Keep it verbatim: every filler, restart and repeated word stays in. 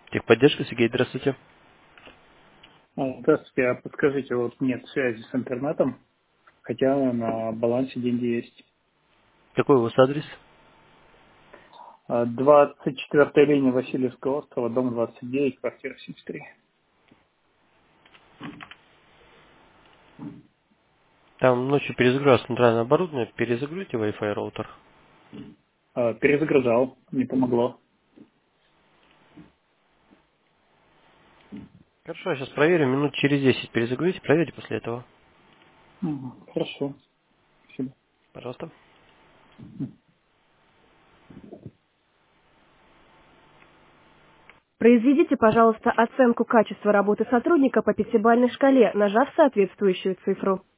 Техподдержка, Сергей, здравствуйте. А, Здравствуйте, а подскажите, вот нет связи с интернетом, хотя на балансе деньги есть. Какой у вас адрес? А, двадцать четвёртая линия Васильевского острова, дом двадцать девять, квартира семьдесят три. Там ночью перезагрузка центральное оборудование, перезагрузите Wi-Fi роутер. А, Перезагружал, не помогло. Хорошо, я сейчас проверю, минут через десять перезагрузите, проверьте после этого. Мгм, Хорошо, спасибо. Пожалуйста. Произведите, пожалуйста, оценку качества работы сотрудника по пятибалльной шкале, нажав соответствующую цифру.